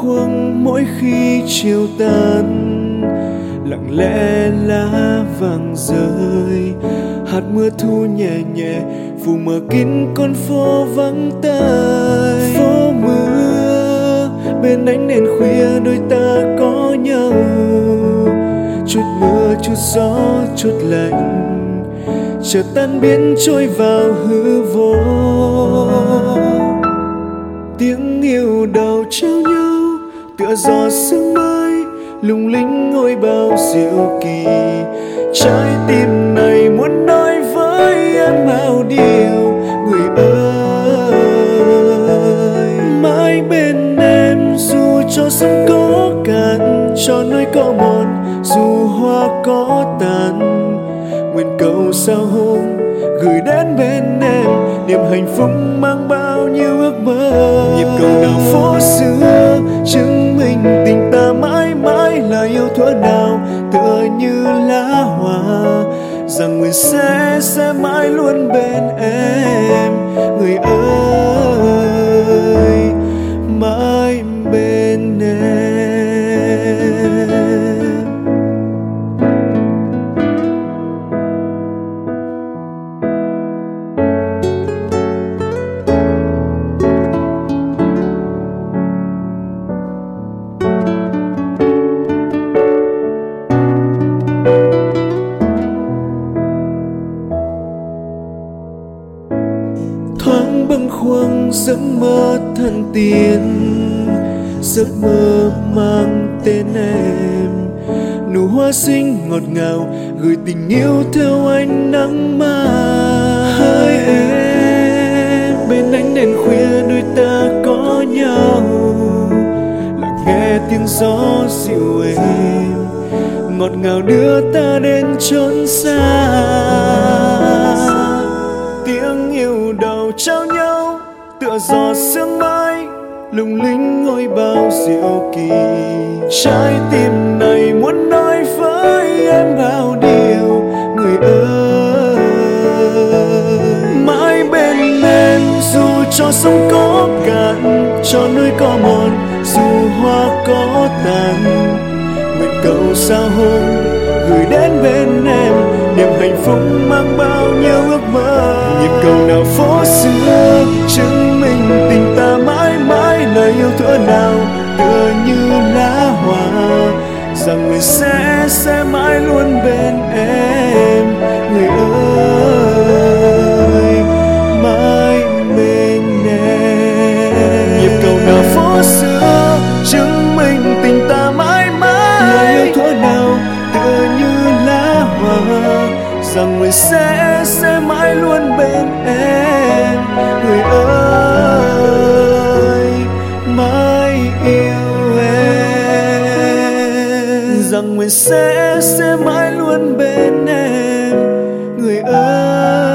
khuâng mỗi khi chiều tàn, lặng lẽ lá vàng rơi, hạt mưa thu nhẹ nhẹ phủ mờ kín con phố vắng tơi. Phố mưa bên ánh đèn khuya đôi ta có nhau, chút mưa chút gió chút lạnh chợt tan biến trôi vào hư vô. Tiếng yêu đầu trao nhau tựa gió sương mai, lung linh ngôi bao diệu kỳ. Trái tim này muốn nói với em bao điều, người ơi. Mãi bên em dù cho sông có cạn, cho nơi có mòn, dù hoa có tàn. Nguyện cầu sao hôm gửi đến bên em niềm hạnh phúc mang bao nhiêu ước mơ. Nhịp cầu nào phố xưa chứng minh tình ta mãi mãi là yêu thuở nào, tựa như lá hoa rằng nguyện sẽ mãi luôn bên em, người ơi, mãi bên em. Thoáng bâng khuâng giấc mơ thần tiên, giấc mơ mang tên em. Nụ hoa xinh ngọt ngào gửi tình yêu theo ánh nắng mai. Hai em bên ánh đèn khuya đôi ta có nhau, lặng nghe tiếng gió dịu êm ngọt ngào đưa ta đến chốn xa. Tiếng yêu đầu trao nhau tựa gió sương mai, lung linh ngôi bao diệu kỳ. Trái tim này muốn nói với em bao điều, người ơi. Mãi bên em dù cho sông có cạn, cho nơi có mòn, dù hoa có tàn. Nguyện cầu sao hôm gửi đến bên em niềm hạnh phúc mang bao nhiêu ước mơ. Nhịp cầu nào phố xưa chứng minh tình ta mãi mãi là yêu thuở nào, tựa như lá hoa rằng người sẽ mãi luôn bên em, người ơi, mãi bên em. Nhịp cầu nào phố xưa chứng minh tình ta mãi mãi là yêu thuở nào, tựa như lá hoa rằng người sẽ mãi luôn bên em, người ơi, mãi yêu em. Rằng người sẽ mãi luôn bên em, người ơi.